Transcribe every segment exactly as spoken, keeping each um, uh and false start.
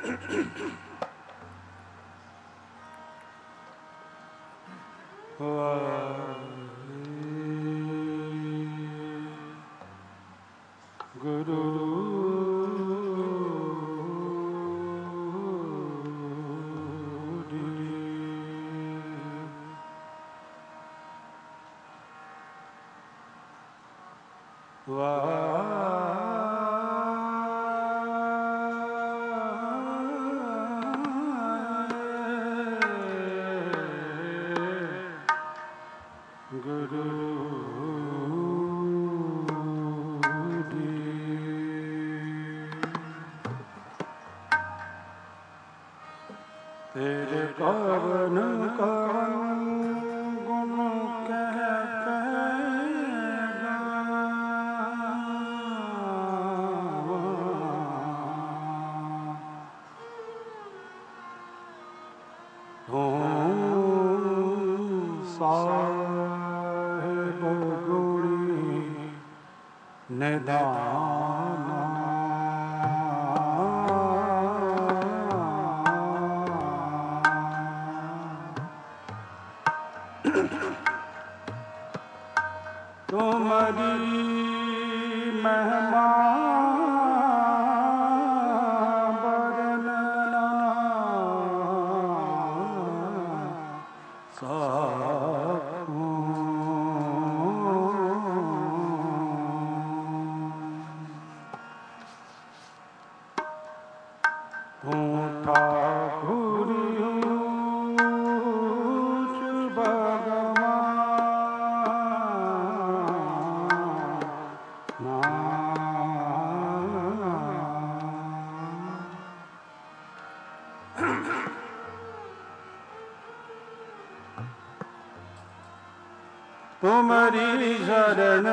तुमरी शरण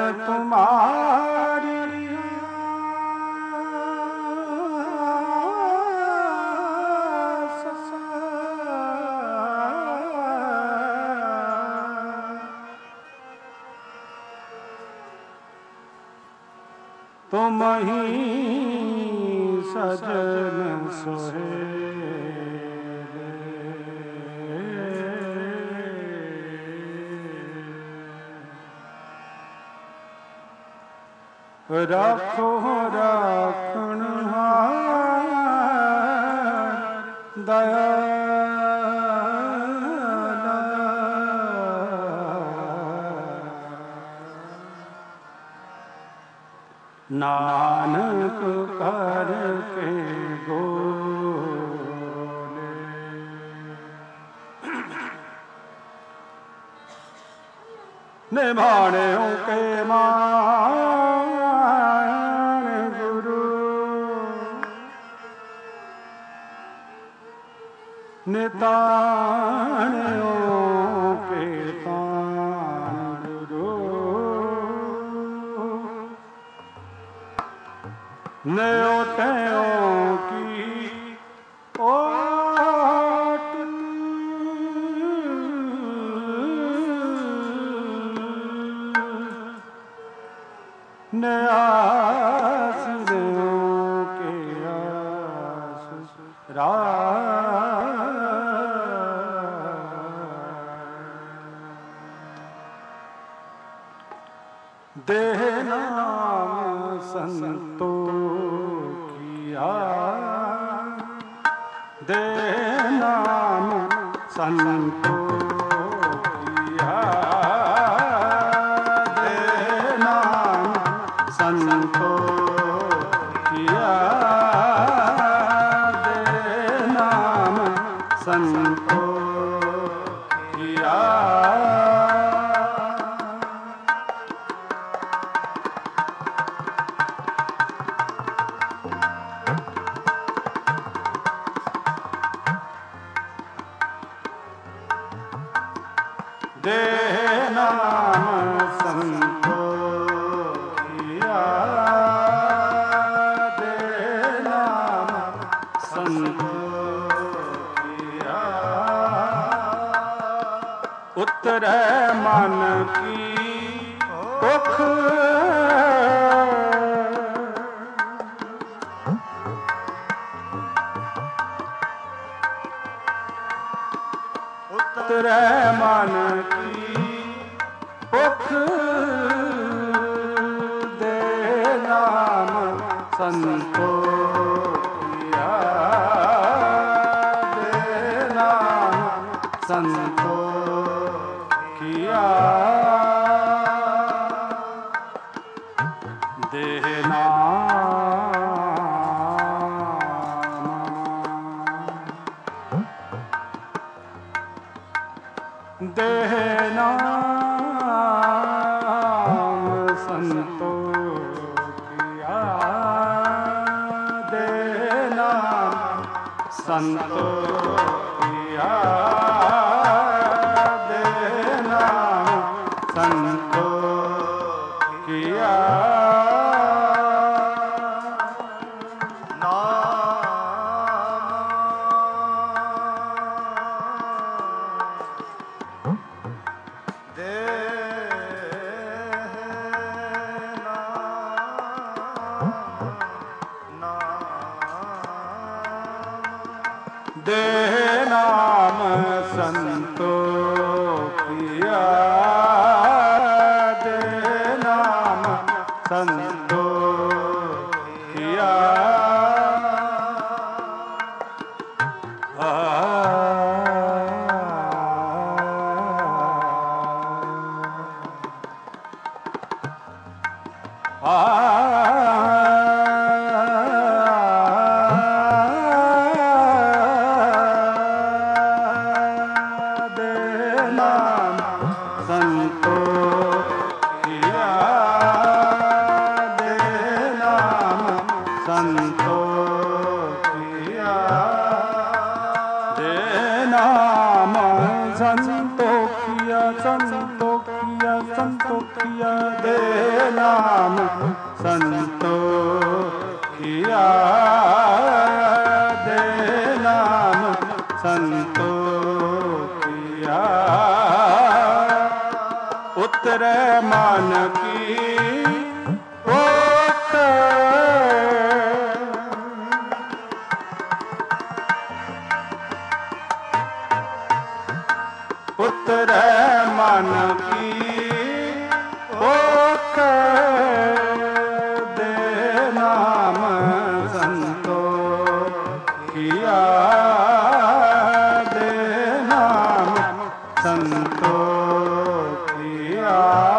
तुम्हारी तुम ही सजन सोहे राखो राखनहार दयाला नानक करके गोले निभाने के मान गुरु नितानो के तान गुरु न्योटों की ओट न्यास के आस रा देह नाम संतो किया देह नाम संतो किया देह नाम संतो किया देह नाम संतो किया देह नाम संतो किया देह नाम संतो किया उतरे मन की दुख ਉਤਰੈ ਮਨ ਕੀ ਭੁਖ ਦੇ ਨਾਮ ਸੰਤੋਖੀਆ ਦੇ ਨਾਮ ਸੰਤੋਖੀਆ ਦੇਹ ਦੇਹ ਨਾਮ ਸੰਤੋਖੀਆ ਦੇਹ ਨਾਮ ਸੰਤੋਖੀਆ ਦੇਹ ਨਾਮ ਸੰਤੋਖੀਆ ਦੇਹ ਨਾਮ ਸੰਤੋਖੀਆ ਦੇਹ ਨਾਮ ਸੰਤੋਖੀਆ ਆ ਆ ਸੰਤੋਖੀਆ ਦੇ ਨਾਮ ਸੰਤੋਖੀਆ ਸੰਤੋਖੀਆ ਸੰਤੋਖੀਆ ਦੇ ਨਾਮ ਸੰਤੋਖੀਆ ਦੇ ਨਾਮ ਸੰਤੋਖੀਆ ਉਤਰੈ ਮਨ ਕੀ ਭੁਖ ਉਤਰੈ ਮਨ ਕੀ ਭੁਖ ਦੇ ਨਾਮ ਸੰਤੋਖੀਆ ਦੇ ਨਾਮ ਸੰਤੋਖੀਆ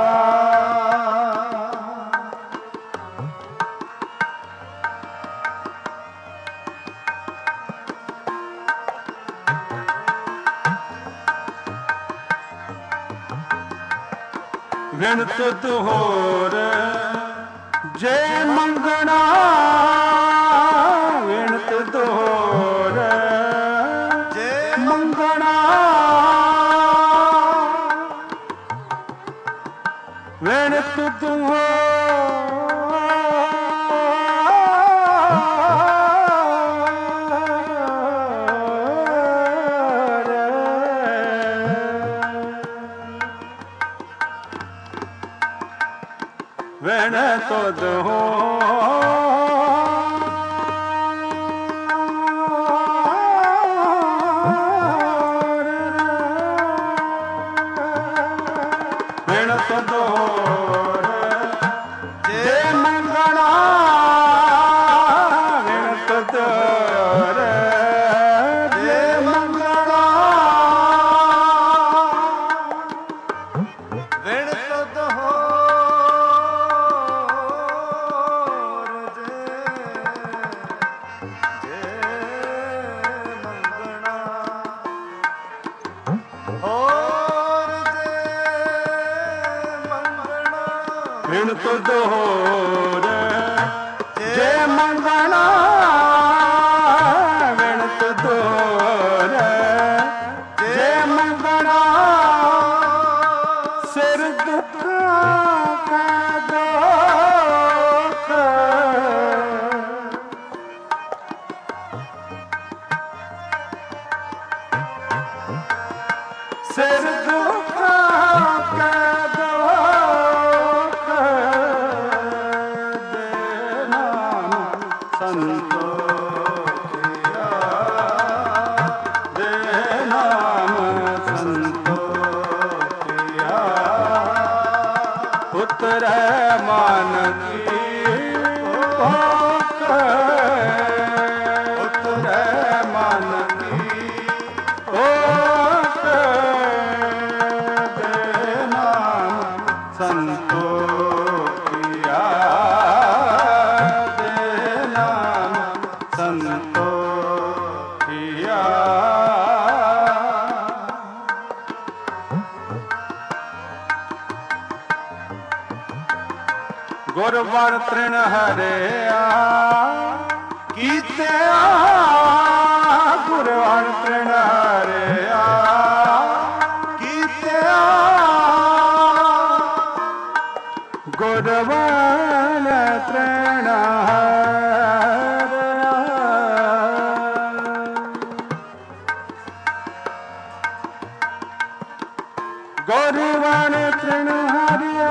ਵਿਣ ਤੁਧ ਹੋਰ ਜੇ ਮੰਗਣਾ ਵਿਣ ਤੁਧ ਹੋਰ ਜੇ ਮੰਗਣਾ ਵਿਣ ਤੁਧ ਵਿਣ ਤੁਧ ਹੋਰ ਵਿਣ ਤੁਧ ਹੋਰ ਜੇ ਮੰਗਣਾ ਵਿਣ ਤੁਧ ਹੋਰ ਜੇ ਮੰਗਣਾ ਵਿਣ ਤੁਧ ਵਿਣ ਤੁਧ ਹੋਰ ਜੇ ਮੰਗਣਾ ਵਿਣ ਤੁਧ ਹੋਰ ਜੇ ਮੰਗਣਾ ਸਿਰ ਦੁੱਖ ਕਾ ਦੁੱਖ ਸਿਰ ਦੁੱਖ ਕਾ ਸੰਤੋਖੀਆ ਦੇ ਨਾਮ ਸੰਤੋਖੀਆ मान की भूख उतरे मन की भूख दे नाम संतोखिया दे नाम संतोखिया। गुरबाण तृण हरिया कीते गुरबाण तृण हरिया कीते गुरबाण तृण हरिया गुरबाण तृण हरिया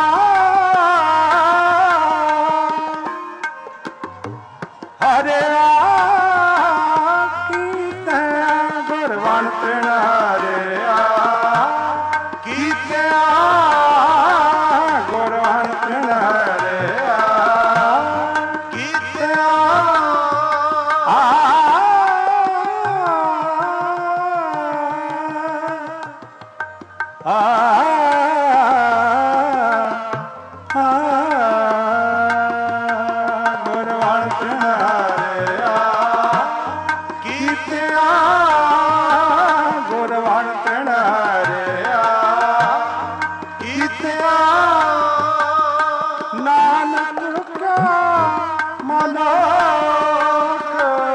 हरिया कीते गुरबाण तृण हरिया कीते गुरबाण तृण हरिया कीते आ आ गुरबाण तृण हरिया कीते गुरबाण तृण हरिया कीते नानक का मनोक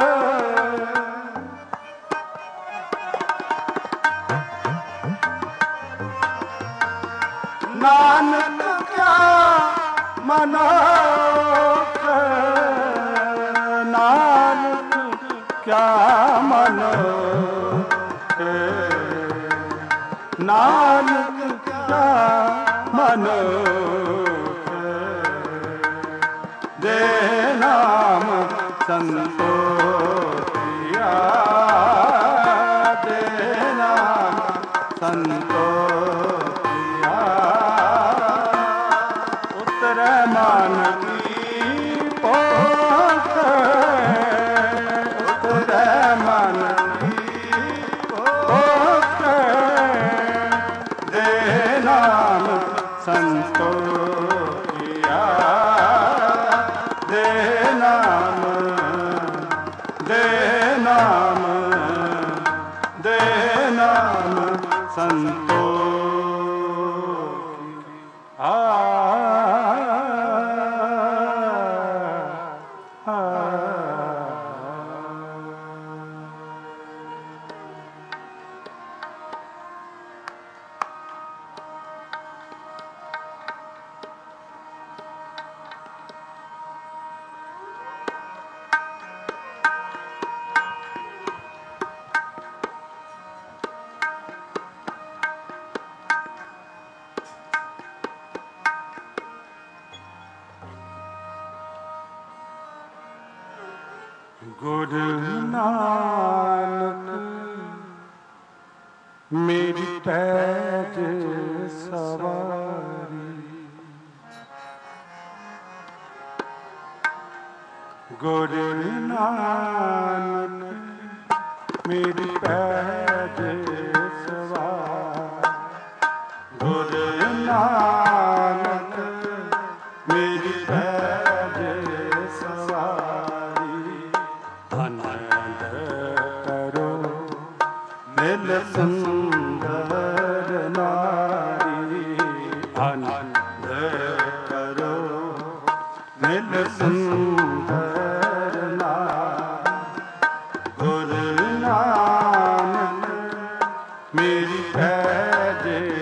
नानक क्या मनोक नानक क्या मनोक नानक क्या मनोक दे नाम संतोखिया दे नाम संतोखिया। उतर मान की भूख उतर मन की भूख दे नाम संतोखिया दे नाम दे नाम दे नाम संतोखिया। आ गुरु नानक मेरी पैज सवारी गुरु नानक मेरी पैज सवारी गुरु नानक मेरी पैज सवारी आनंद करो मिल सुंदर नारी आनंद करो मिल सुंदर नारी गुरु नानक मेरी पैज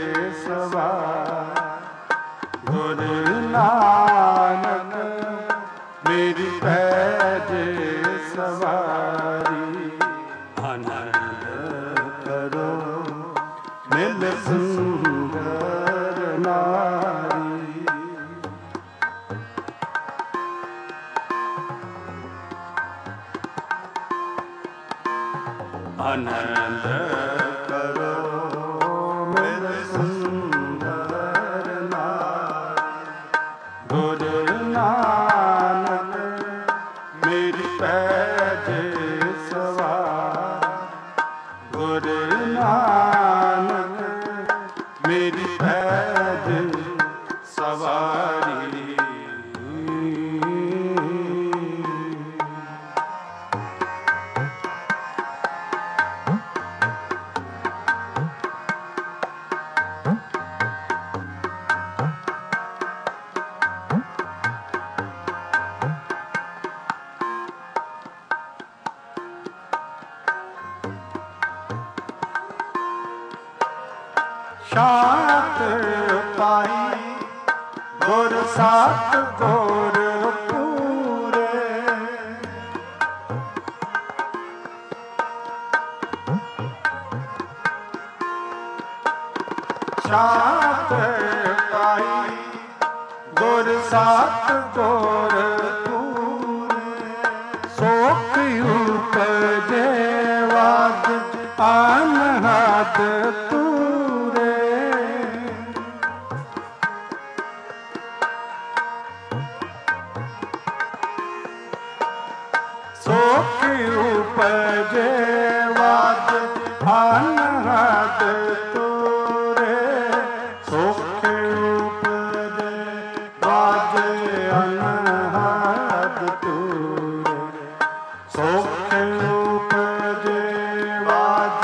सवारी गुरु नानक मेरी पैज सवारी आनंद करो मिल सुंदर नारी आनंद करो मिल सुंदर नारी गुरु ਸ਼ਾਂਤ ਪਾਈ ਗੁਰ ਸਤ ਗੁਰ ਪੂਰੇ। ਸ਼ਾਂਤ ਪਾਈ ਗੁਰ ਸਤ ਗੁਰ ਪੂਰੇ। ਸੋਖ ਉਪਜੇ ਵਾਦ ਅਨਹਦ ਤੂਰੇ। ਸੋਖ ਉਪਜੇ ਵਾਦ ਅਨਹਦ ਤੂਰੇ। ਸੋਖ ਉਪਜੇ ਵਾਦ ਅਨਹਦ ਤੂਰੇ। ਸੋਖ ਉਪਜੇ ਵਾਦ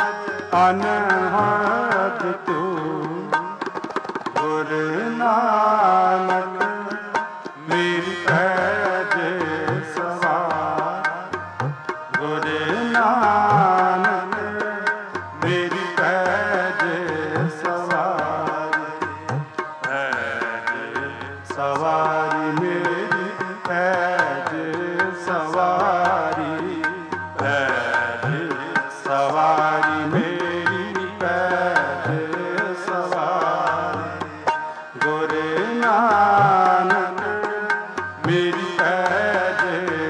ਅਨਹਦ ਤੂਰੇ। ਗੁਰ ਨਾਨਕ ਮੇਰੀ ਪੈਜ ਸਵਾਰ। ਗੁਰ ਨਾਨਕ ਮੇਰੀ ਪੈਜ ਸਵਾਰ। ਪੈਜ ਸਵਾਰੀ ਮੇਰੀ ਪੈਜ ਸਵਾਰੀ। ਪੈਜ ਸਵਾਰੀ ਮੇਰੀ ਪੈਜ ਸਵਾਰੀ। ਗੁਰ ਨਾਨਕ ਮੇਰੀ ਪੈਜ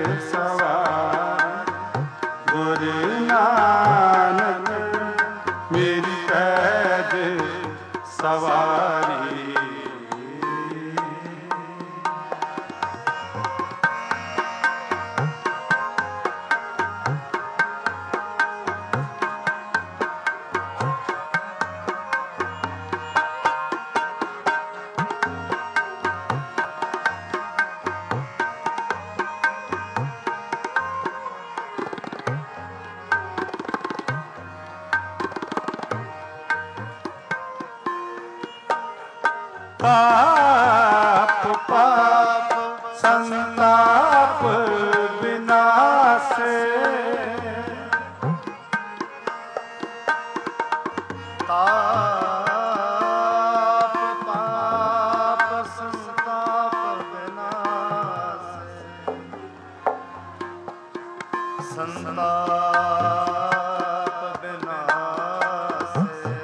ਸਵਾਰ। ਗੁਰ ਨਾਨਕ ਮੇਰੀ ਪੈਜ ਸਵਾਰੀ। ਪਾਪ ਪਾਪ ਸੰਤਾਪ ਵਿਨਾਸੇ। ਤਾਪ ਪਾਪ ਸੰਤਾਪ ਵਿਨਾਸੇ। ਸੰਤਾਪ ਵਿਨਾਸੇ।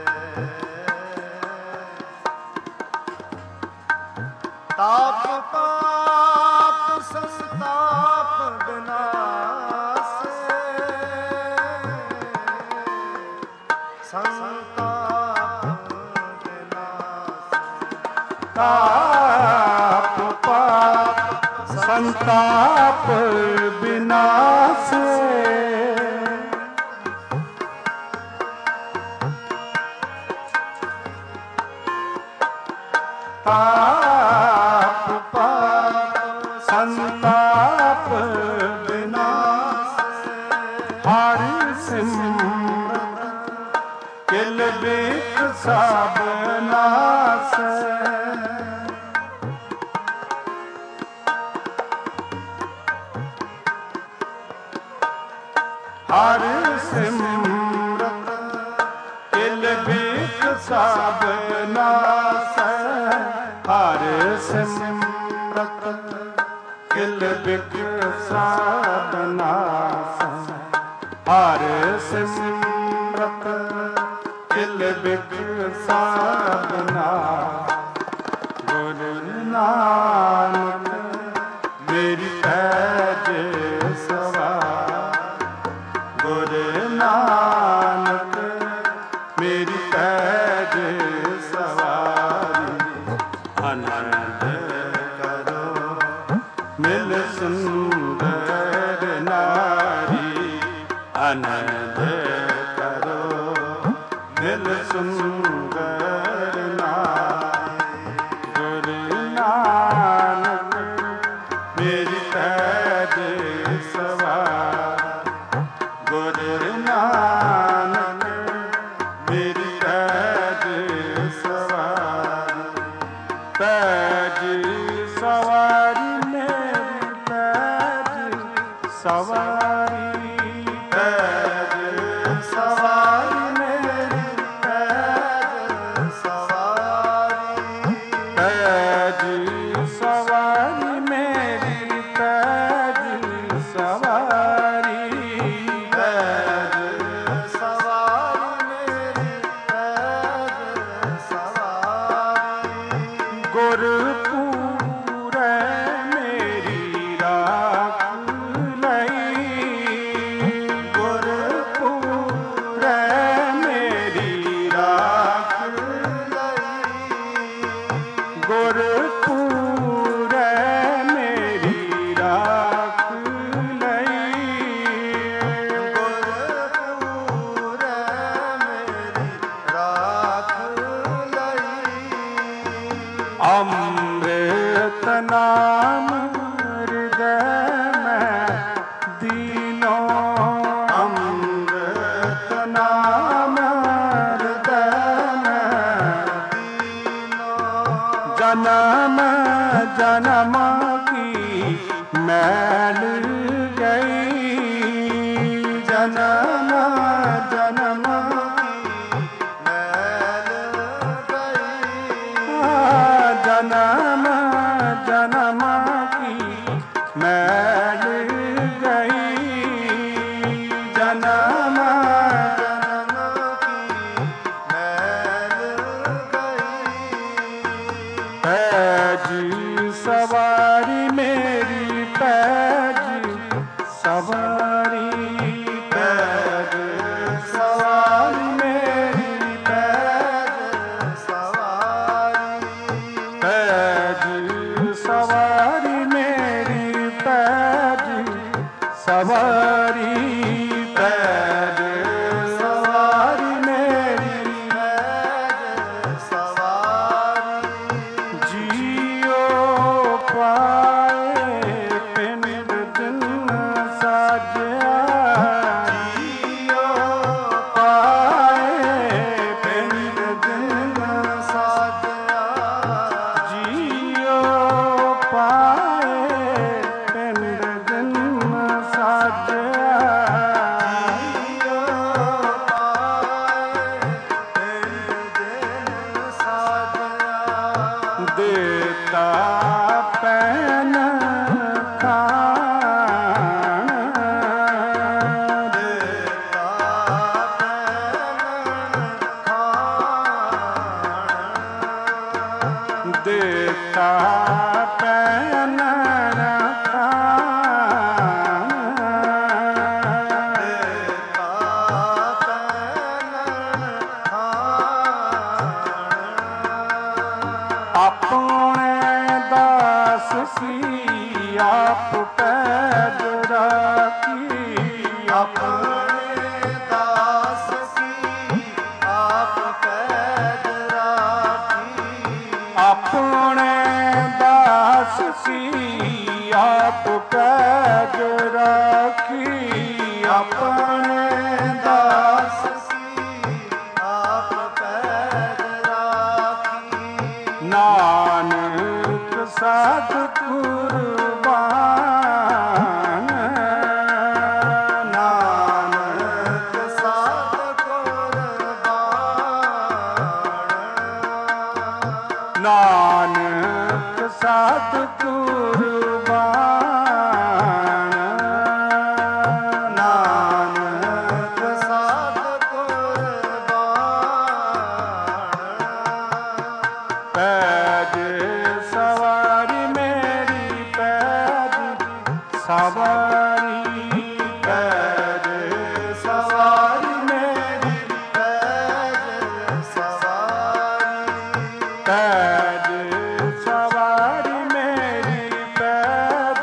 ਤਾਪ ਪਾਪ ਸੰਤਾਪ ਵਿਨਾਸੇ। ਸੰਤਾਪ ਵਿਨਾਸੇ। ਤਾਪ ਪਾਪ ਸੰਤਾਪ ਵਿਨਾਸੇ। ਤਾਪ ਪਾਪ ਸੰਤਾਪ ਵਿਨਾਸੇ। ਹਰਿ ਸਿਮਰਤ ਕਿਲ ਬਿਖ ਸਭ ਨਾਸੈ। ਹਰਿ ਸਿਮਰਤ ਕਿਲ ਬਿਖ ਸਭ ਨਾਸੈ। ਹਰਿ ਸਿਮਰਤ ਕਿਲ ਬਿਖ ਸਭ ਨਾਸੈ। ਹਰਿ ਸਿਮਰਤ ਕਿਲ ਬਿਖ ਸਭ ਨਾਸੈ। ਗੁਰ ਨਾਨਕ ਮੇਰੀ ਪੈਜ ਸਵਾਰ। ਗੁਰ ਨਾਨਕ ਮੇਰੀ ਪੈਜ ਸਵਾਰੀ। ਆਨੰਦ ਕਰੋ ਮਿਲ ਸੁੰਦਰ ਨਾਰੀ। ਆਨੰਦ ਕਰੋ ਮਿਲ ਸੁੰਦਰ ਨਾਰੀ। ਗੁਰ ਨਾਨਕ ਮੇਰੀ ਪੈਜ ਸਵਾਰ। ਗੁਰ ਨਾਨਕ ਮੇਰੀ ਪੈਜ ਸਵਾਰੀ। ਪੈਜ ਸਵਾਰੀ ਮੇਰੀ ਪੈਜ ਸਵਾਰੀ। ਪੈਜ ਸਵਾਰੀ ਮੇਰੀ ਪੈਜ नाम हृदय में दीनो अमृत नाम हृदय में दीनो जन्म जन्म की मैल गई जन्म जन्म जन्म जन्म की मैल गई जन्म जन्म की मैल गई पैज सवारी मेरी पैज सवारी पैज सवारी मेरी पैज सवारी पैज सवारी मेरी पैज सवारी पैज सवारी मेरी पैज सवारी जियो पाए पिंड दिन साजया जियो पाए पिंड दिन साजया जियो पाए पिंड दिन साजया जियो पाए पिंड दिन साजया देता पैन खान देता पैन खान देता पैन खान देता पैन खान अपने दास की आप पैद राखी अपने दास की आप पैद राखी अपने दास की आप पैद राखी अपने दास की आप पैद राखी नानक साध कुर्बान नानक साध कुर्बान नानक साध कुर्बान नानक साध कुर्बान पैज सवारी मेरी पैज सवारी पैज सवारी मेरी पैज सवारी पैज सवारी मेरी पैज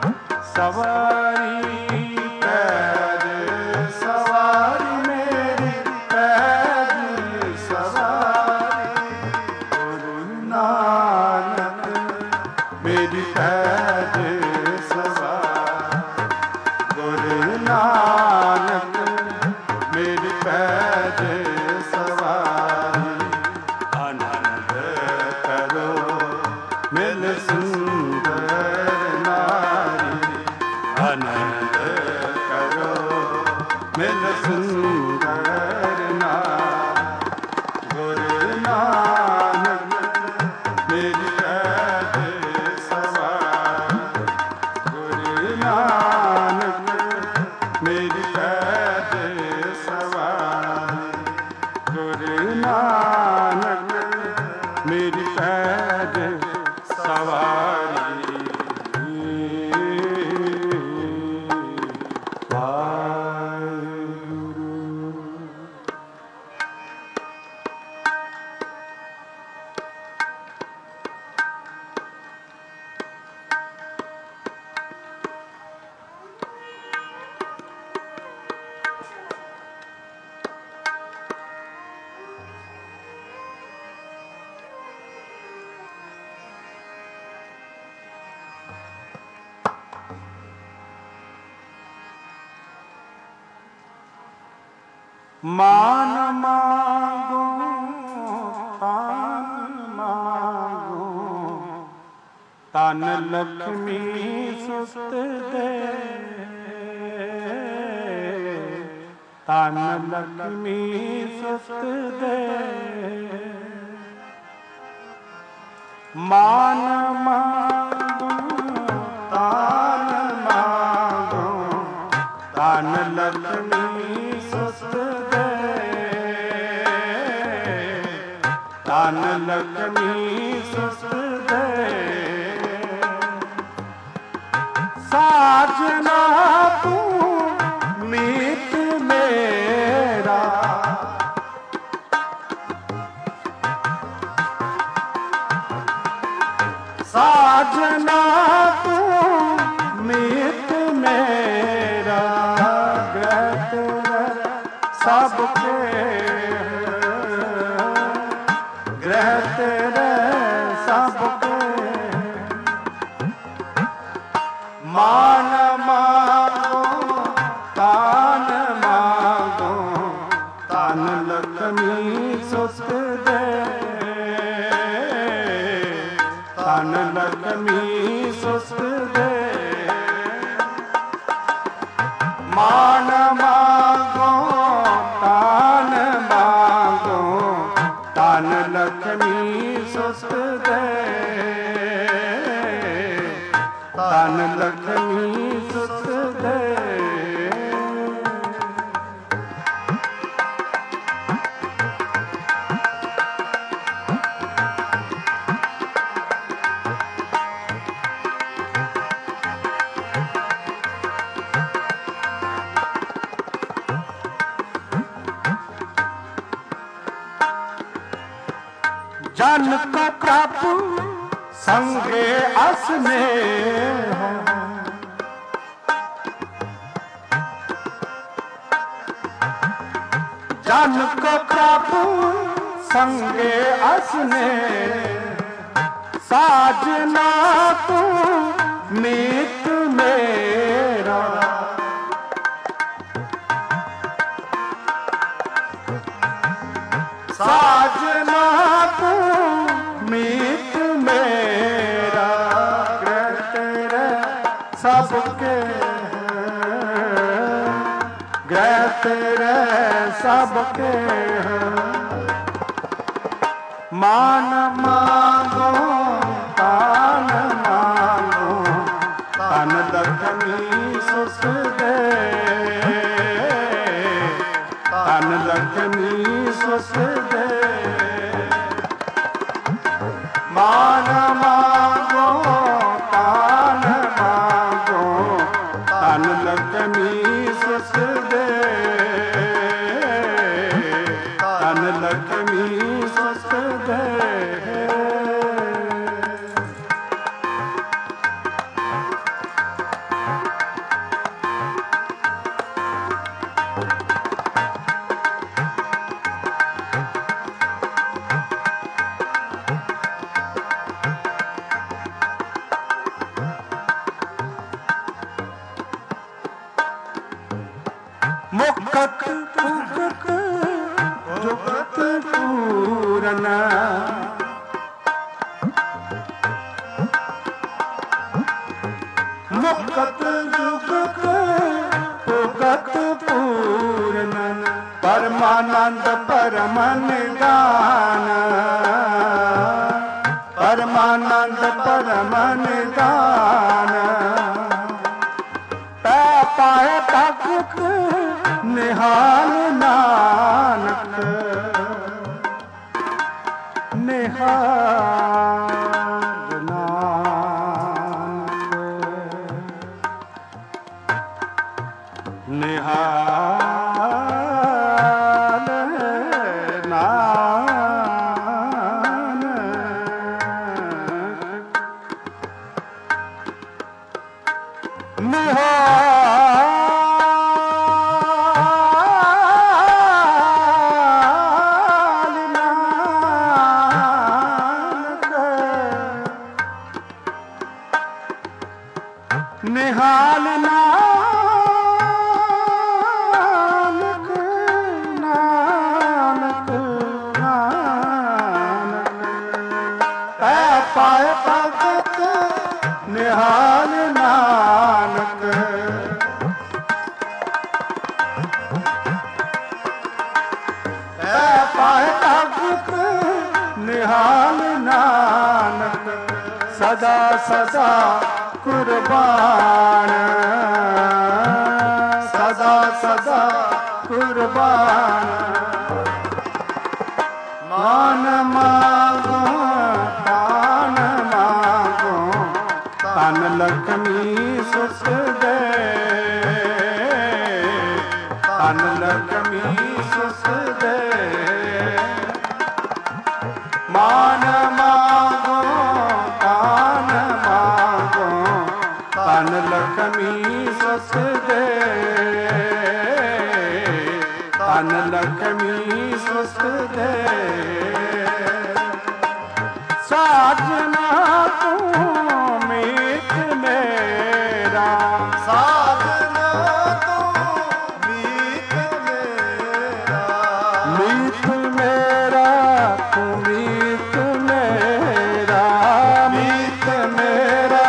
सवारी पैज सवारी मेरी पैज सवारी गुरु नानक मेरी पैज सवारी गुरु नानक मेरी पैज सवारी आनंद करो मिल सुंदर नारी आनंद करो मिल सुंदर नारी गुरु नानक मेरी पैज सवारी गुरु नानक मेरी पैज सवारी गुरु नानक मेरी पैज सवारी मान मांगो तान मांगो, तन लक्ष्मी सुत दे, तन लक्ष्मी सुत दे। मान मांगो तान मांगो, तन लक्ष्मी सुत दे, तन लक्ष्मी सुत दे। साजना तू मीत मेरा, साजना तू मीत मेरा, ग्रह तेरा सबके, ग्रह तेरे सबके। मान मांगो तान मांगो, तन लक्ष्मी सुत दे, तन लक्ष्मी सुत दे। मान मांगो तान मांगो, तन लक्ष्मी सुत दे, तन लक्ष्मी सुत दे। जन को प्रभु संगे असने, जन को प्रभु संगे असने। साजना तू मीत मेरा, साजना तू मीत मेरा, ग्रह तेरे सबके, ग्रह तेरे सबके। मान मांगो तान मांगो, तन लक्ष्मी सुत दे, तन लक्ष्मी सुत दे। मान मांगो तान मांगो, तन लक्ष्मी सुत दे, तन लक्ष्मी सुत दे। मुक्त मुक्त जुगत पूरन, मुक्त जुगत जुगत पूरन। परमानंद परम निदान, परमानंद परम निदान। पै पाए तक निहाल नानक, निहाल नानक, निहाल नानक। निहाल नानक, ਸਦਾ ਸਦਾ ਕੁਰਬਾਨ, ਸਦਾ ਸਦਾ ਕੁਰਬਾਨ। ਮਾਨ ਮਾਗੋ ਤਾਨ ਮਾਗੋ, ਤਨ ਲਖਮੀ ਸੁਖ ਦੇ, ਤਨ ਲਖਮੀ ਸੁਖ ਦੇ। ਮਾਨ ਮਾਗੋ ਤਾਨ ਮਾਗੋ, ਤਨ ਲਖਮੀ ਸੁਖ ਦੇ, ਤਨ ਲਖਮੀ ਸੁਖ ਦੇ। ਸਾਜਨਾ ਤੂੰ ਮੀਤ ਮੇਰਾ, ਸਾਜਨਾ ਤੂੰ ਮੀਤ ਮੇਰਾ, ਮੀਤ ਮੇਰਾ ਤੂੰ ਮੀਤ ਮੇਰਾ, ਮੀਤ ਮੇਰਾ,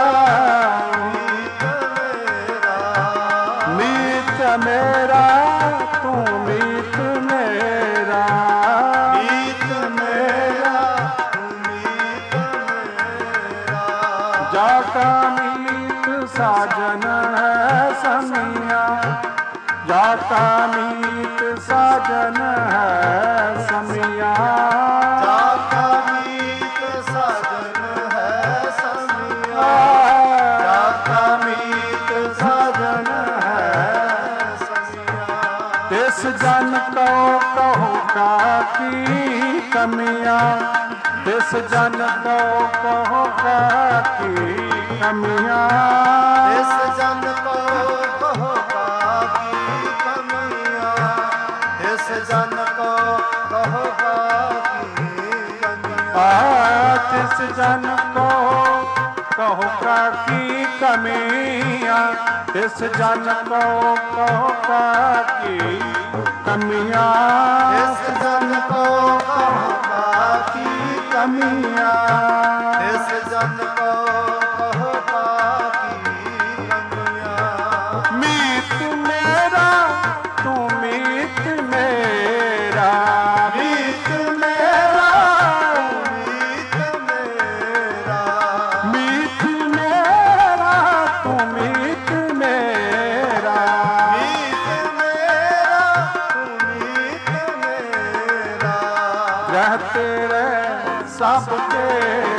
ਮੀਤ ਮੇਰਾ, ਮੀਤ ਮੇਰਾ ਤੂੰ ਮੀਤ ਮੇਰਾ, ਮੀਤ ਮੇਰਾ, ਤੂੰ ਮੀਤ ਮੇਰਾ। ਜਾ ਕਾ ਮੀਤ ਸਾਜਨ ਹੈ ਸਮੀਆਂ, ਜਾ ਕਾ ਮੀਤ ਸਾਜਨ ਹੈ ਸਮੀਆਂ। ਜਾ ਕਾ ਮੀਤ ਸਾਜਨ ਹੈ ਸਮੀਆਂ, ਜਾ ਕਾ ਮੀਤ ਸਾਜਨ ਹੈ ਸਮੀਆਂ। ਤਿਸ ਜਨ ਕੋ ਕਹੋ ਕਾ ਕੀ ਕਮੀਆਂ, ਤਿਸ ਜਨ ਕੋ ਕਹੋ ਕਾ ਕੀ ਕਮੀਆਂ। ਇਸ ਜਨ ਕੋ ਕਹੋ ਕਾਕੀ ਕਮੀਆਂ, ਇਸ ਜਨ ਕੋ ਕਹੋ ਕਾਕੀ ਕਮੀਆਂ। ਆ ਤਿਸ ਜਨ ਕੋ ਕਹੋ ਕਾ ਕੀ ਕਮੀਆਂ, ਤਿਸ ਜਨ ਕੋ ਕਹੋ ਕਾ ਕੀ ਕਮੀਆਂ। ਇਸ ਜਨ ਕੋ ਕਹੋ ਕਾਕੀ ਕਮੀਆਂ। ਇਸ ਜਨ ਕੋ ਕਹੋ ਕਾਕੀ ਕਮੀਆਂ। ਮੀਤ ਮੇਰਾ ਤੂੰ ਮੀਤ ਮੇਰਾ, ਮੀਤ ਮੇਰਾ, ਮੀਤ ਮੇਰਾ, ਮੀਤ ਮੇਰਾ ਤੂੰ ਮੀਤ ਮੇਰਾ। ਮੀਤ ਮੇਰਾ, ਤੂੰ ਮੀਤ ਮੇਰਾ। ਰਹਤੇ ਰਹਿ ਸਭ ਕੇ,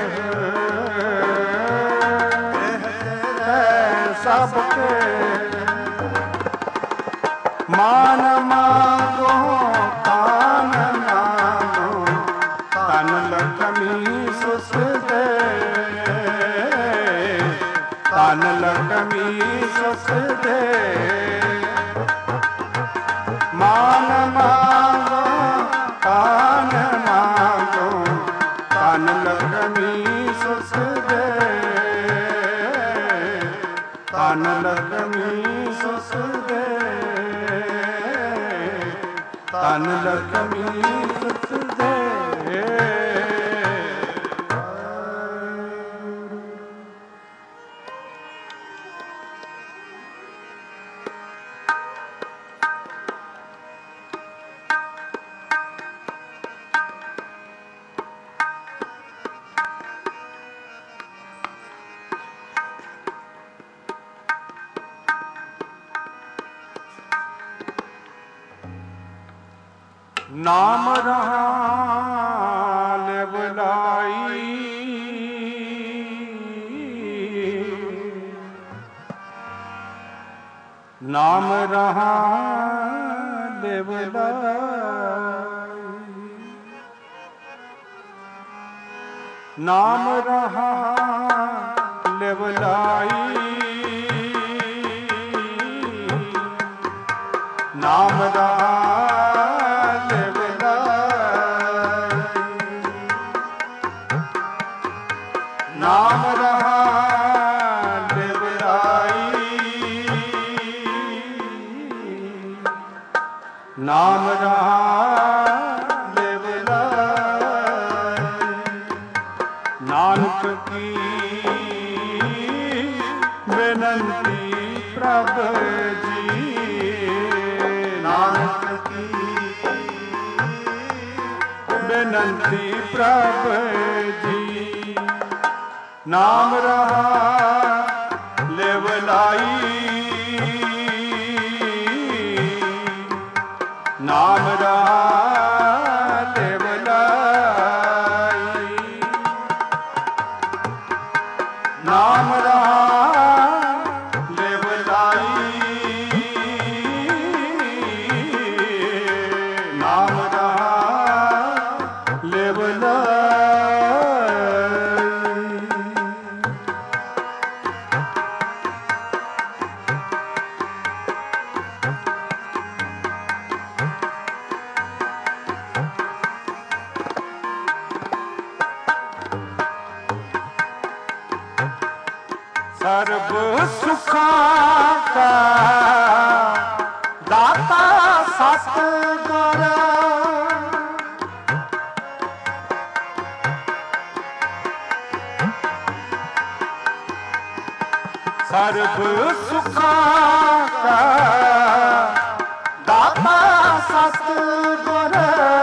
ਰਹਿ ਸਭ ਕੇ। ਮਾਨ ਮਾਗੋ ਤਾਨ ਮਾਗੋ, ਤਨ ਲਖਮੀ ਸੁਖ ਦੇ, ਤਨ ਲਖਮੀ ਸੁਖ ਦੇ। ਮਾਨ ਮਾਗੋ ਤਾਨ ਮਾਗੋ, ਤਨ ਲਖਮੀ ਸੁਖ ਦੇ, ਤਨ ਲਖਮੀ ਸੁਖ ਦੇ, ਤਨ ਲਖਮੀ ਸੁਖ ਦੇ। ਨਾਮ ਰਹਾ ਲਿਵ ਲਾਈ, ਨਾਮ ਰਹਾ ਲਿਵ ਲਾਈ, ਨਾਮ ਰਹਾ ਲਿਵ ਲਾਈ, ਨਾਮ ਰਹਾ ਨਾਮ ਰਹਾ ਲਿਵ ਲਾਈ, ਨਾਮ ਰਹਾ ਲਿਵ ਲਾਈ। ਨਾਨਕ ਕੀ ਬੇਨੰਤੀ ਪ੍ਰਭ ਜੀ, ਨਾਨਕ ਕੀ ਬੇਨੰਤੀ ਪ੍ਰਭ ਜੀ। ਨਾਮ ਰਹਾ ਲਿਵ ਲਾਈ, ਨਾਮ ਰਹਾ ਲਿਵ ਲਾਈ, ਨਾਮ ਰਹਾ ਲਿਵ ਲਾਈ, ਨਾਮ ਰਹਾ ਲਿਵ ਲਾਈ। ਸਰਬ ਸੁਖਾਂ ਕਾ ਦਾਤਾ ਸਤਿਗੁਰ, ਸਰਬ ਸੁਖਾਂ ਕਾ ਦਾਤਾ ਸਤਿਗੁਰ,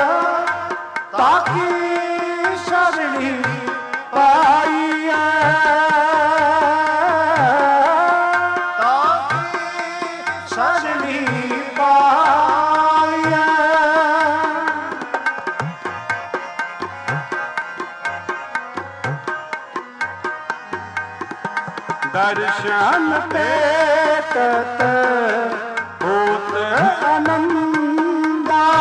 ਤਾਕੀ ਸ਼ਰਣੀ ਪਾਈਐ, ਸ਼ਰਣੀ ਪਾਈਐ। ਦਰਸ਼ਨ ਭੇਟਤ ਹੋਤ ਆਨੰਦਾ,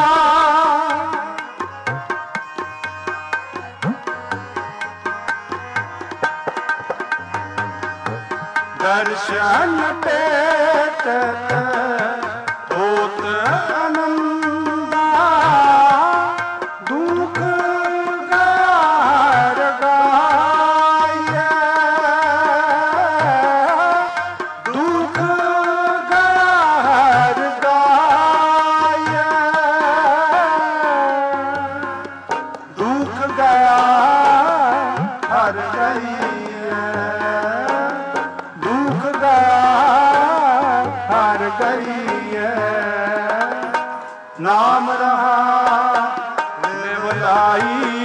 ਦਰਸ਼ਨ ਭੇਟਤ ਹੋਤ ਆਨੰਦਾ, ਦੁਖ ਗਾਰ ਗਾਇਐ, ਦੁਖ ਗਾਰ ਗਾਇਐ, ਦੁਖ ਗਿਆ ਹਰ ਗਈਐ, ਦੁਖ ਗਿਆ ਹਰ ਗਈਐ, ਨਾਮ ਰਹਾ ਲਿਵ ਲਾਈ,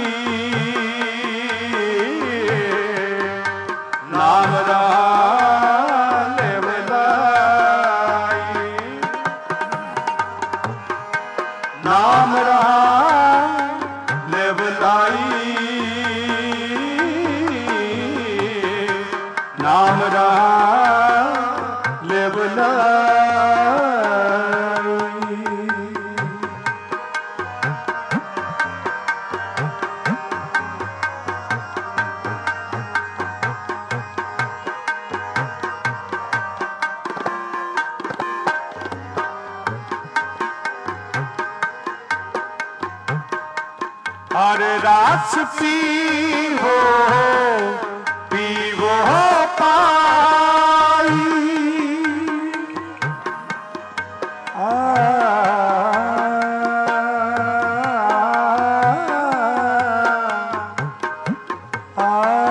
ਨਾਮ ਰਹਾ ਲਿਵ ਲਾਈ, ਨਾਮ ਰਹਾ ਲਿਵ ਲਾਈ, ਨਾਮ ਰਹਾ ਲਿਵ ਲਾਈ। हर रस पीवो पीवो पाई, आ, आ,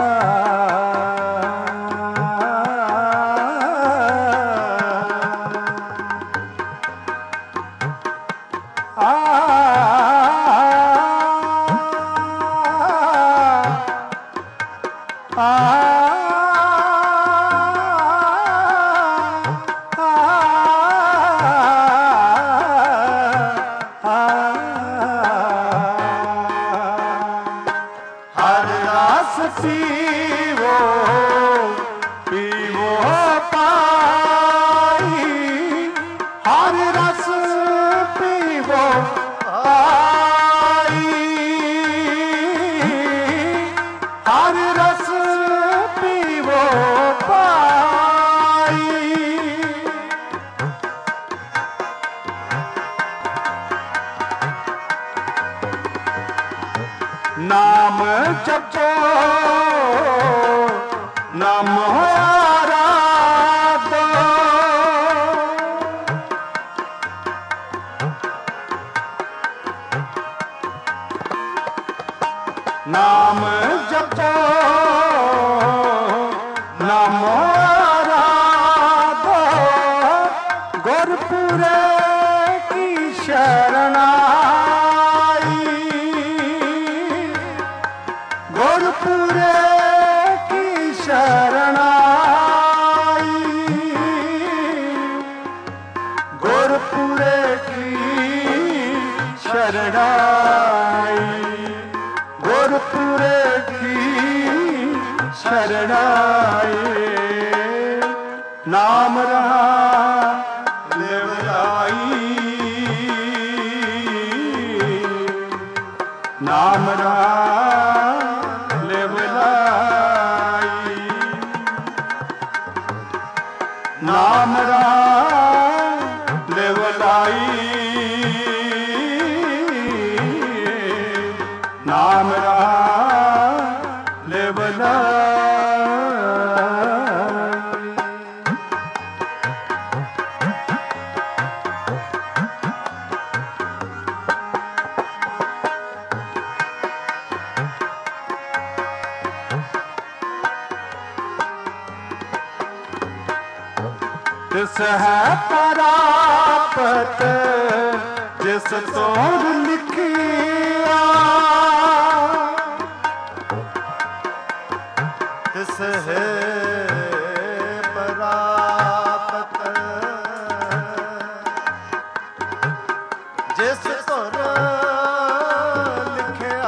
आ, हर रस पीवो पीवो पाई, हर रस पीवो पाई, हर रस पीवो पाई। नाम जपो नाम आराधो, नाम जपो नाम आराधो, गुरपुरे की शरणाई, गुरपुरे की शरणाई गुरपुरे की शरणाई नाम रहा लिवलाई नाम रहा लिवलाई नाम रहा लिवलाई नाम रहा लिवलाई तिस है परापत जिस तोर लिखिया तिस है परापत जिस तोर लिखिया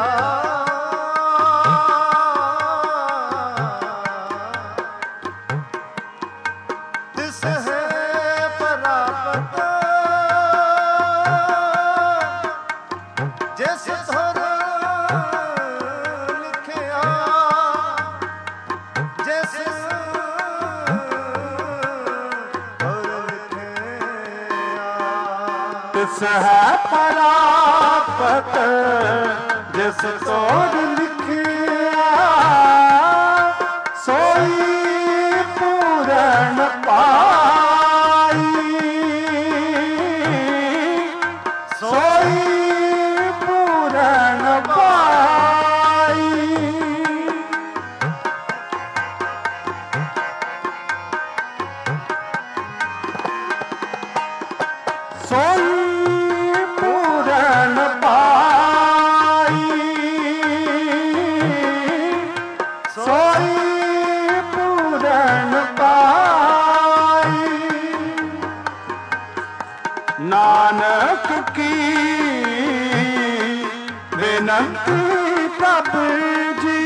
तिस है परापत जिस तोर लिखिया जिस तोर लिखिया तिस है परापत जिस तोर लिखिया सोई पूरण पाई सोई पूरण पाई सोई पूरण पाई सोई पूरण पाई नानक की बेनती प्रभु जी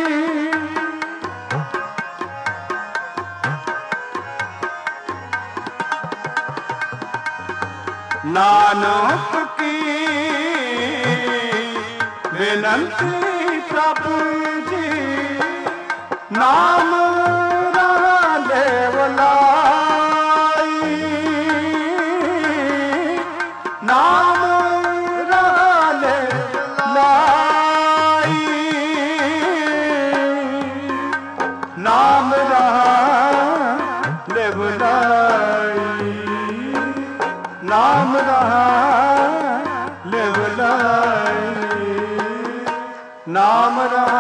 नानक की बेनती प्रभु जी नाम रहा लेवलाई नाम रहा लेवलाई नाम रहा लेवलाई नाम रहा लिवलाई नाम रहा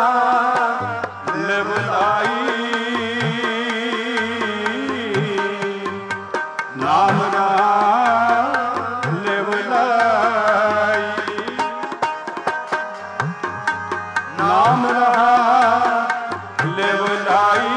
लिवलाई नाम रहा लिवलाई नाम रहा लिवलाई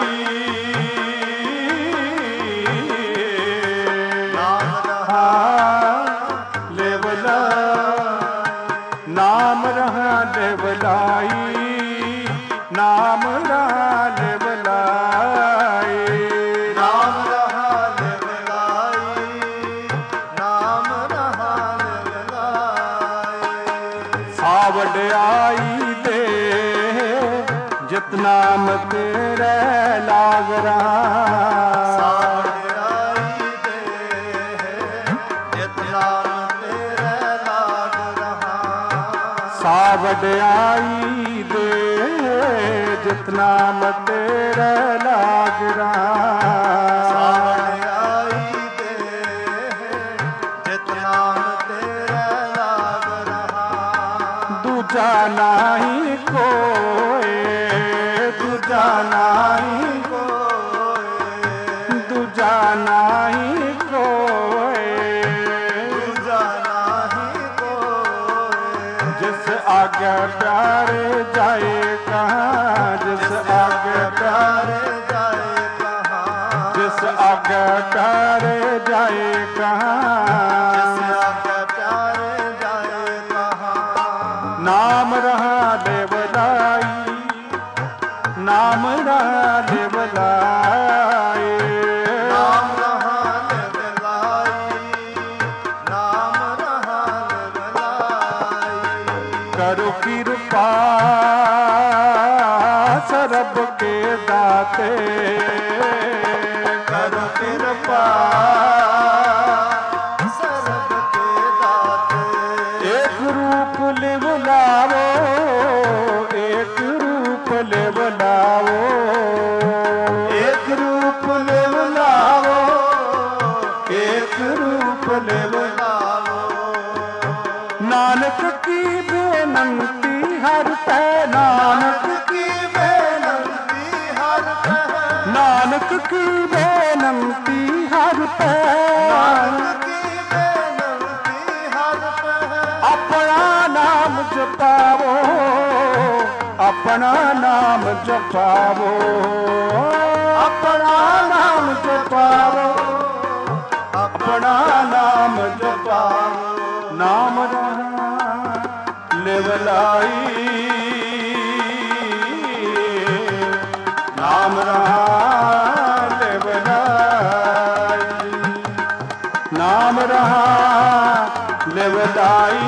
नाम रहा लिवलाई नाम रहा लिवलाई नाम रहा लिवलाई नाम रहा लिवलाई सावड़ आई दे जितना तेरे लाग रहा सावड़ आई दे जितना तेरे लाग रहा सावड़ आई दे जितना तेरे लाग रहा सावड़ आई दे जितना तेरे लाग रहा दूजा नाही कोई दूजा नाही दूजा नाही कोई दूजा नाही कोई जिस आगे प्यार जाए कहाँ जिस आगे प्यार जाए कहाँ जिस आगे प्यार जाए कहाँ जिस आगे प्यार जाए कहाँ करो कृपा सरब के दाते, करो कृपा सरब के दाते। एक रूप ले बुलावो, एक रूप ले बुलावो, एक रूप ले बुलावो, एक रूप ले बुलावो। नानक की बेनंती हर पै, नानक की बेनंती हर पह, नानक की बेनंती हर पै, नानक की बेनंती हर पह। अपना नाम जपावो, अपना नाम जपावो, अपना नाम जपावो, अपना नाम जपावो। नाम रहा लेवलाई, नाम रहा लेवलाई, नाम रहा लेवलाई,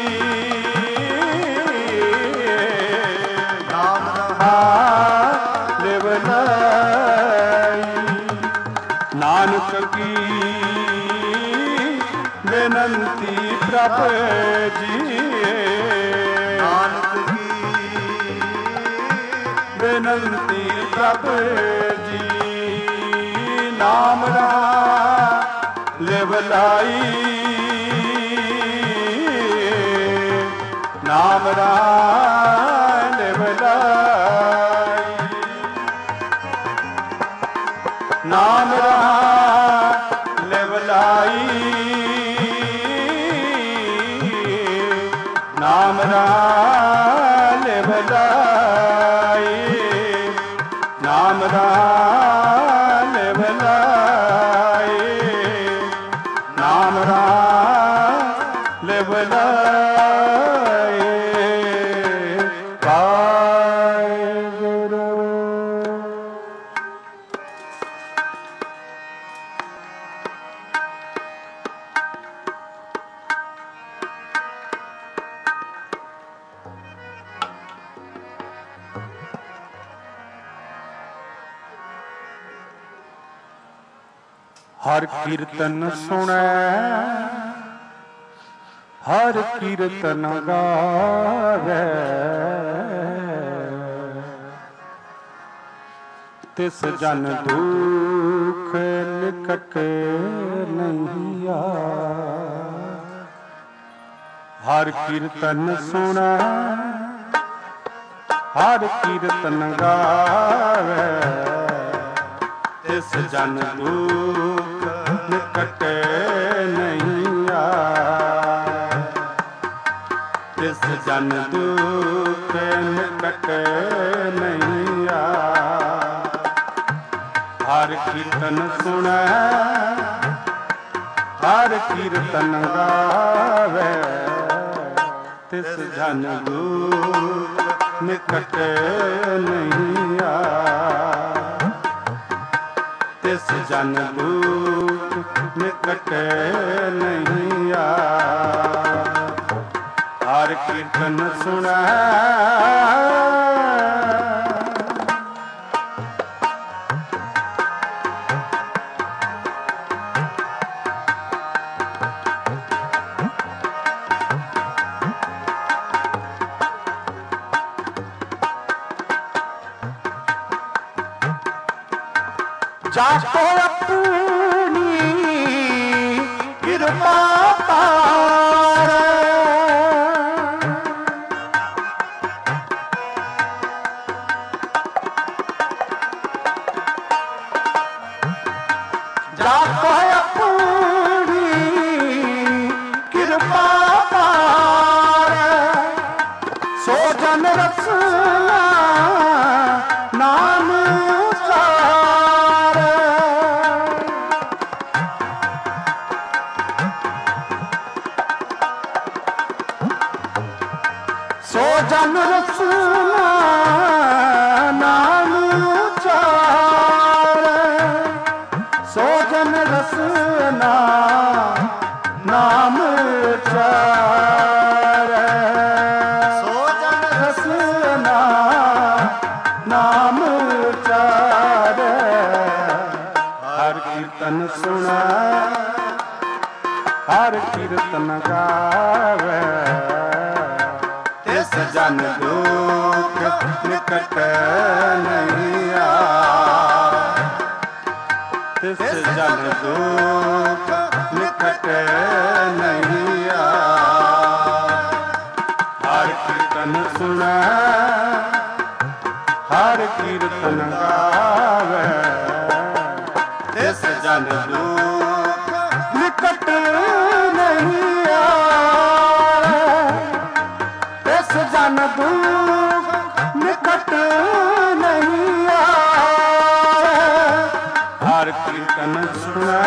नाम रहा लेवलाई। नानक की बेनंती प्रभु जी, नानक की बेनंती प्रभु जी। नाम रहा लेवलाई, नाम रहा लेवलाई, नाम रहा लेवलाई, नाम रहा लेवलाई, नाम रहा लेवलाई, नाम रहा लेवलाई। वाहेगुरु। हर कीर्तन सुनै, हर कीर्तन गावे, तिस जन दुख निकट नहीं आए। हर कीर्तन सुनै, हर कीर्तन गावे, तिस जन दुख निकट नहीं आए, तिस जन दुख निकट नहीं आए। हर कीर्तन सुनै, हर कीर्तन गावे, तिस जन दुख निकट नहीं आए, तिस जन दुख निकट नहीं आए। हर कीर्तन सुनै, जाको अपनी कृपा पार, जाको अपनी कृपा पार, सो जन रसना नाम सो जन रसना नाम चार, सो जन रसना नाम चार, सो ਕੀਰਤਨ ਗਾਵੇ ਤਿਸ ਜਨ ਦੁਖ ਨਿਕਟ ਨਹੀਂ ਆਵੇ ਤਿਸ ਜਨ ਦੁਖ ਨਿਕਟ ਨਹੀਂ ਆਵੇ ਹਰ ਕੀਰਤਨ ਸੁਣੈ ਹਰ ਕੀਰਤਨ ਗਾਵੇ ਤਿਸ ਜਨ ਦੁਖ ਨਿਕਟ ਨਹੀਂ ਆਵੇ ਤਿਸ ਜਨ ਦੁਖ ਨਿਕਟ ਨਹੀਂ ਆਵੇ ਹਰ ਕੀਰਤਨ ਸੁਣੈ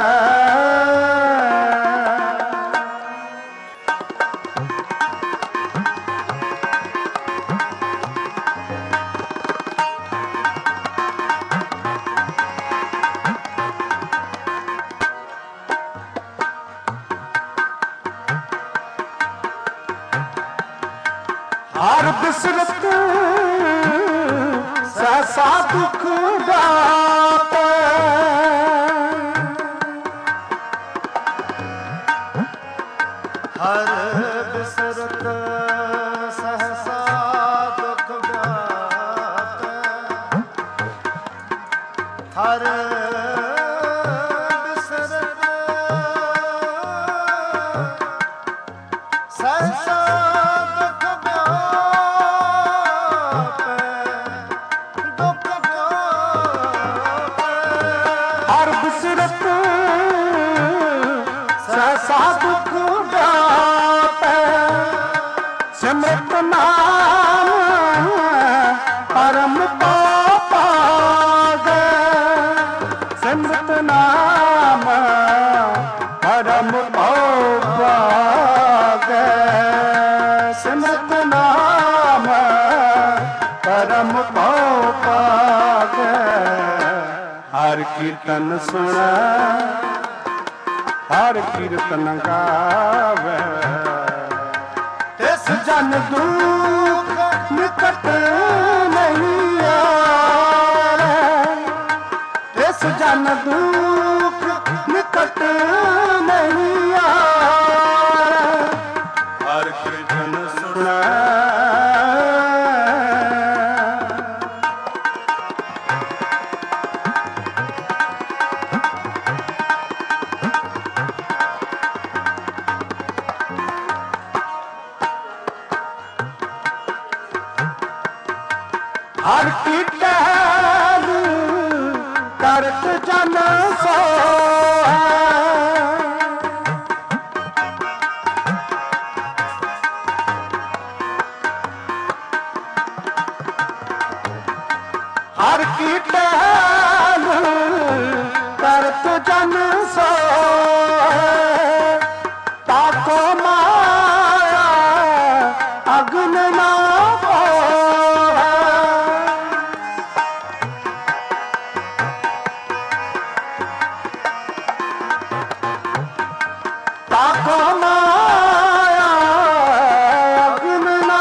ਹਰ ਬਿਸਰਤ ਸਹਿਸਾ ਦੁਖ ਦਾਤੇ ਹਰ ਬਿਸਰਤ ਸਹਸਾ ਦੁਖ ਦਾਤੇ ਹਰ ਬਿਸਰਤ ਸਹਸਾ ਸਹਿਸਾ ਦੁਖ ਦਾਤੇ ਸਿਮਰਤ ਨਾਮ ਪਰਮ ਪਾਗੇ ਸਿਮਰਤ ਨਾਮ ਪਰਮ ਪਾਗੇ ਸਿਮਰਤ ਨਾਮ ਪਰਮ ਪਾਗੇ ਹਰ ਕੀਰਤਨ ਸੁਣੈ ਹਰ ਕੀਰਤਨ ਗਾਵੇ ਤਿਸ ਜਨ ਦੁਖ ਨਿਕਟ ਨਹੀਂ ਆਵੇ ਤਿਸ ਜਨ ਦੁਖ ਨਿਕਟ ਨਹੀਂ ਆਵੇ ਹਰ ਕੀਰਤਨ ਸੁਣੈ ਹਰ ਕੀਰਤਨ ਕਰਤ ਜਨ ਸੋਹੈ ਹਰ ਕੀਰਤਨ ਕਰਤ ਜਨ ਸੋਹੈ ਤਾਕੋ ਮਾਇਆ ਅਗਨ ਨਾ ਤਾਕੋ ਮਾਇਆ ਅਗਨ ਨਾ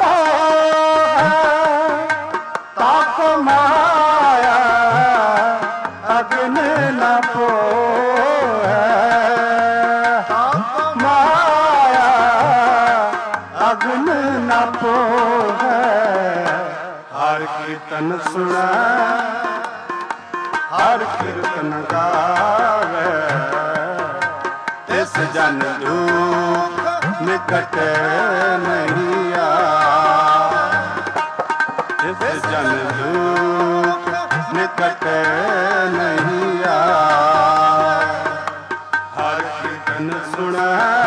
ਪੋਹੈ ਤਾਕੋ ਮਾਇਆ ਅਗਨ ਨਾ ਪੋਹੈ ਤਾਕੋ ਮਾਇਆ ਅਗਨ ਨਾ ਪੋਹੈ ਹਰ ਕੀਰਤਨ ਸੁਣੈ ਹਰ ਕੀਰਤਨ ਗਾਵੇ ਤਿਸ ਜਨ ਦੁਖ ਨਿਕਟ ਨਹੀਂ ਆਵੇ ਤਿਸ ਜਨ ਦੁਖ ਨਿਕਟ ਨਹੀਂ ਆਵੇ ਹਰ ਕੀਰਤਨ ਸੁਣੈ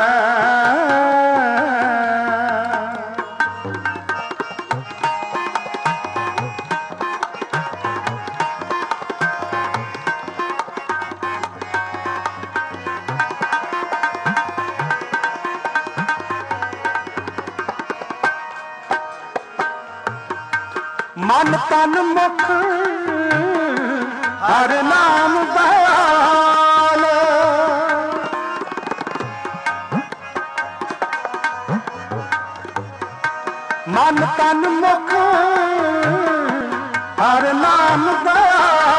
ਮਨ ਤਨ ਮੁਖ ਹਰ ਨਾਮ ਦਇਆਲ ਮਨ ਤਨ ਮੁਖ ਹਰ ਨਾਮ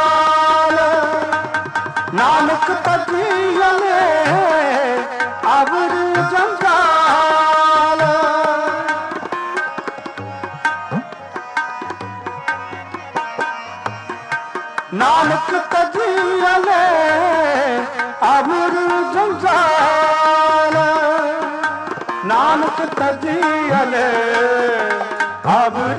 ਦਇਆਲ ਨਾਨਕ ਤਜੀਲੇ ਅਬ ਤਜੀਲੇ ਅਮਰ ਜੰਜਾਲ ਨਾਨਕ ਤਜੀਲੇ ਅਮਰ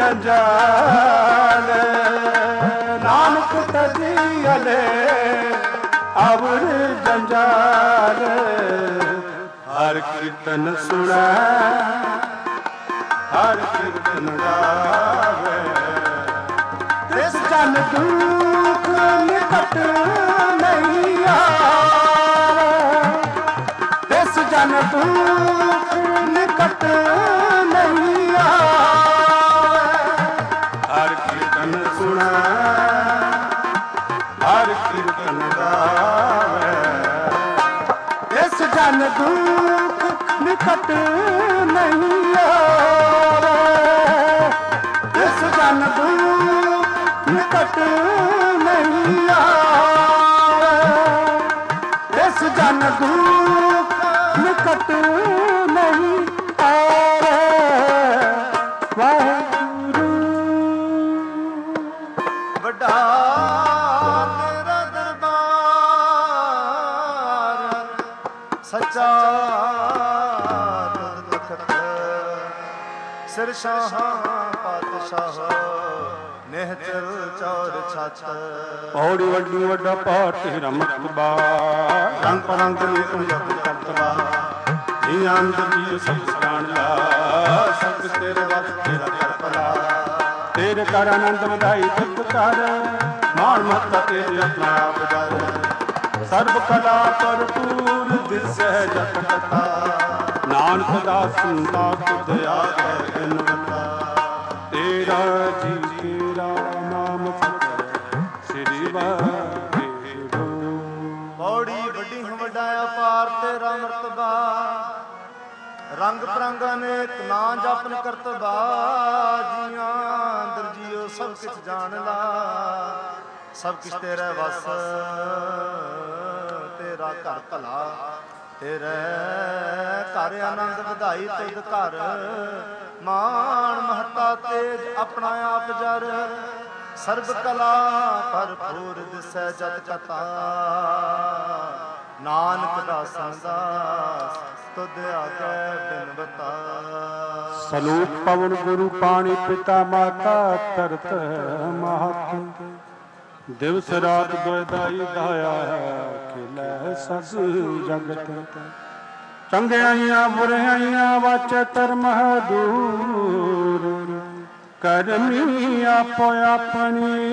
ਜੰਜਾਲ ਨਾਨਕ ਤਜੀਲੇ ਅਮਰ ਜੰਜਾਲ ਹਰ ਕੀਰਤਨ ਸੁਣੈ ਹਰ ਕੀਰਤਨ ਗਾਵੇ ਤਿਸ ਜਨ ਦੁਖ ਨਿਕਟ ਨਹੀਂ ਆਵੇ ਤਿਸ ਜਨ ਦੁਖ ਨਿਕਟ ਨਹੀਂ ਆਵੇ ਹਰ ਕੀਰਤਨ ਸੁਣੈ ਹਰ ਕੀਰਤਨ ਗਾਵੇ ਤਿਸ ਜਨ ਦੁਖ ਨਿਕਟ ਨਹੀਂ ਆਵੇ ਤਿਸ ਜਨ ਦੁਖ ਨਿਕਟ ਨਹੀਂ ਆਵੇ ਤਿਸ ਜਨ ਦੁਖ ਨਿਕਟ ਨਹੀਂ ਆਵੇ ਵਾਹਿਗੁਰੂ ਵੱਡਾ ਤੇਰਾ ਦਰਬਾਰ ਸੱਚਾ ਤਖਤ ਸਿਰ ਸ਼ਾਹਾਂ ਪਾਤਸ਼ਾਹ ਨਿਹਚਲ ਚੌਰ ਛੱਤ ਪੌੜੀ ਵੱਡੀ ਵੱਡਾ ਪਾਠ ਰਮਤਬਾ ਰੰਗ ਪਰੰਗ ਨੀਤ ਜਪ ਕਰਤਬਾ ਜੀ ਅੰਦਰ ਜੀ ਸਭ ਜਾਣ ਲਾ ਸਭ ਤੇਰੇ ਵਸ ਤੇਰਾ ਕਰਪਲਾ ਤੇਰੇ ਕਰ ਆਨੰਦ ਵਧਾਈ ਤੁਧ ਕਰ ਮਾਣ ਮਹੱਤਾ ਤੇਰੇ ਆਪਣਾ ਆਪ ਦਰ ਸਰਬ ਕਲਾ ਭਰਪੂਰ ਦਿਸੈ ਜਪ ਕਥਾ ਨਾਨਕ ਦਾਸ ਦਾ ਤੁਧ ਆਗੈ ਅਨਵਤਾ ਤੇਰਾ ਜੀ ਤੇਰਾ ਨਾਮ ਫਕਰ ਸ੍ਰੀ ਵਾਹਿਗੁਰੂ ਪੌੜੀ ਵੱਡੀ ਵੱਡਾ ਅਪਾਰ ਤੇਰਾ ਮਰਤਬਾ ਰੰਗ ਬਰੰਗ ਅਨੇਕ ਨਾਂ ਜਪਨ ਕਰਤਬਾ ਜੀਆਂ ਅੰਦਰ ਜੀਓ ਸਭ ਕੁਛ ਜਾਣ ਲਾ ਸਭ ਕੁਛ ਤੇਰੇ ਵਸ ਤੇਰਾ ਘਰ ਭਲਾ ਤੇਰੇ ਘਰ ਆਨੰਦ ਵਧਾਈ ਤੁਧ ਘਰ ਮਾਣ ਮਹੱਤਾ ਤੇਜ ਆਪਣਾ ਆਪ ਜਰ ਸਰਬ ਕਲਾ ਭਰਪੂਰ ਦਿਸੈ ਜਤ ਕਥਾ ਨਾਨਕ ਦਾਸਾਂ ਦਾਸ ਤੁਧ ਆਗੈ ਬਿਨਵਤਾ ਸਲੋਕ ਪਵਨ ਗੁਰੂ ਪਾਣੀ ਪਿਤਾ ਮਾਤਾ ਧਰਤ ਮਹਤ ਦਿਵਸ ਰਾਤ ਦੁਇਦਾਈ ਦਾਇਆ ਖਿਲੈ ਸਸ ਜਗਤ ਚੰਗਿਆਈਆਂ ਬੁਰਿਆਈਆਂ ਵਾਚੈ ਧਰਮ ਦੂਰ ਕਰਮੀ ਆਪੋ ਆਪਣੀ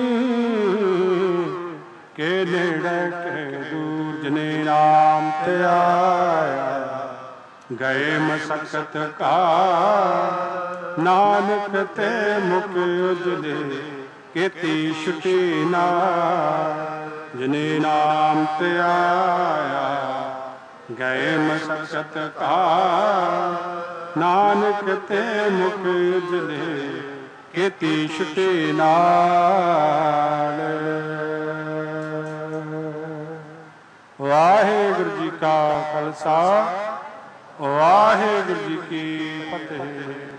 ਕੇ ਨੇੜੇ ਕੇ ਦੂਰ ਜਨੇ ਨਾਮ ਤੇ ਆਇਆ ਗਏ ਮਸਕਤ ਕਾ ਨਾਨਕ ਤੇ ਮੁਖ ਉਜਲੇ ਕੀਤੀ ਛੁਟੀ ਨਾ ਜਨੇ ਨਾਮ ਤੇ ਆਇਆ ਗਏ ਮਸਕਤ ਕਾ ਨਾਨਕ ਤੇ ਮੁਖ ਉਜਲੇ ਕੀਤੀ ਛੁਟੀ ਨਾਲ ਵਾਹਿਗੁਰੂ ਜੀ ਕਾ ਖਾਲਸਾ ਵਾਹਿਗੁਰੂ ਜੀ ਕੀ ਫਤਿਹ।